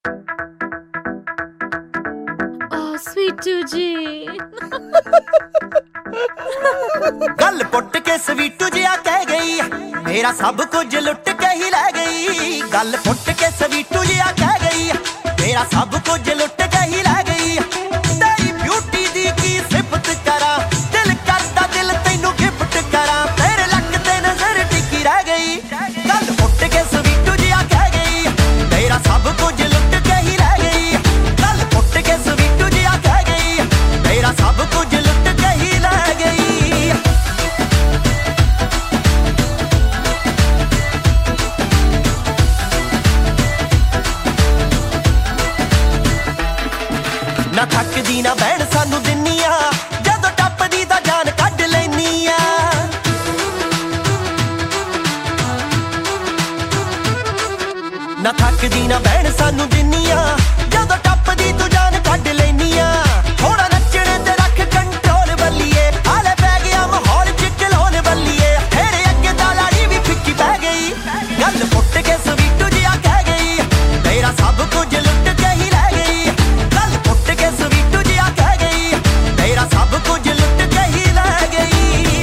ਸਵੀਟੂ ਜੀ ਗੱਲ ਪੁੱਟ ਕੇ ਸਵੀਟੂ ਜਿਹਾ ਕਹਿ ਗਈ, ਮੇਰਾ ਸਭ ਕੁਝ ਲੁੱਟ ਕੇ ਹੀ ਲੈ ਗਈ। ਗੱਲ ਪੁੱਟ ਕੇ ਸਵੀਟੂ ਜਿਹਾ ਕਹਿ ਗਈ, ਮੇਰਾ ਸਭ ਕੁਝ ਲੁੱਟ ਕੇ ਹੀ ਲੈ ਗਈ। ਤੇਰੀ ਬਿਊਟੀ ਦੀ ਕੀ ਸਿਫਤ ਕਰਾਂ, ਦਿਲ ਕਰਦਾ ਦਿਲ ਤੈਨੂੰ ਗਿਫਟ ਕਰਾਂ। ਤੇਰੇ ਲੱਕ ਤੇ ਨਜ਼ਰ ਟਿਕੀ ਰਹਿ ਗਈ। ਗੱਲ ਪੁੱਟ ਕੇ ਸਵੀਟੂ ਜਿਹਾ ਕਹਿ ਗਈ, ਮੇਰਾ ਸਭ ਕੁਝ ਲੁੱਟ ਕੇ ਹੀ ਲੈ ਗਈ। ਗੱਲ ਪੁੱਟ ਕੇ ਸਵੀਟੂ ਜਿਹਾ ਕਹਿ ਗਈ, ਮੇਰਾ ਸਭ ਕੁਝ ਲੁੱਟ ਕੇ ਹੀ ਲੈ ਗਈ। ਨਾ ਥੱਕਦੀ ਨਾ ਬਹਿਣ ਸਾਨੂੰ ਦਿੰਨੀ ਆ, ਜਦੋਂ ਟੱਪਦੀ ਤਾਂ ਜਾਨ ਕੱਢ ਲੈਨੀ ਆ। ਨਾ ਥੱਕਦੀ ਨਾ ਬਹਿਣ ਸਾਨੂੰ ਦਿੰਨੀ ਆ, ਜਦੋਂ ਟੱਪਦੀ ਤੂੰ ਜਾਨ ਕੱਢ ਲੈਨੀ ਆ। ਥੋੜਾ ਨੱਚਣੇ ਤੇ ਰੱਖ ਕੰਟਰੋਲ ਬੱਲੀਏ, ਹਾਲੇ ਪੈ ਗਿਆ ਮਾਹੌਲ ਚ ਚਲਾਉਣ ਬੱਲੀਏ। ਤੇਰੇ ਅੱਗੇ ਤਾਂ ਲਾੜੀ ਵੀ ਫਿੱਕੀ ਪੈ ਗਈ। ਗੱਲ ਪੁੱਟ ਕੇ ਸਵੀਟੂ ਜਿਹਾ ਕਹਿ ਗਈ, ਮੇਰਾ ਸਭ ਕੁਝ ਲੁੱਟ ਕੇ ਹੀ ਲੈ ਗਈ। ਗੱਲ ਪੁੱਟ ਕੇ ਸਵੀਟੂ ਜਿਹਾ ਕਹਿ ਗਈ, ਮੇਰਾ ਸਭ ਕੁਝ ਲੁੱਟ ਕੇ ਹੀ ਲੈ ਗਈ।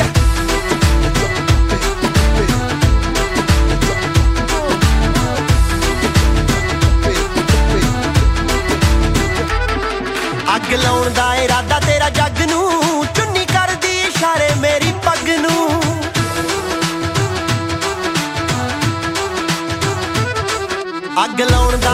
ਅੱਗ ਲਾਉਣ ਦਾ ਇਰਾਦਾ ਤੇਰਾ ਜੱਗ ਨੂੰ, ਚੁੰਨੀ ਕਰਦੀ ਇਸ਼ਾਰੇ ਮੇਰੀ ਪੱਗ ਨੂੰ। ਅੱਗ ਲਾਉਣ ਦਾ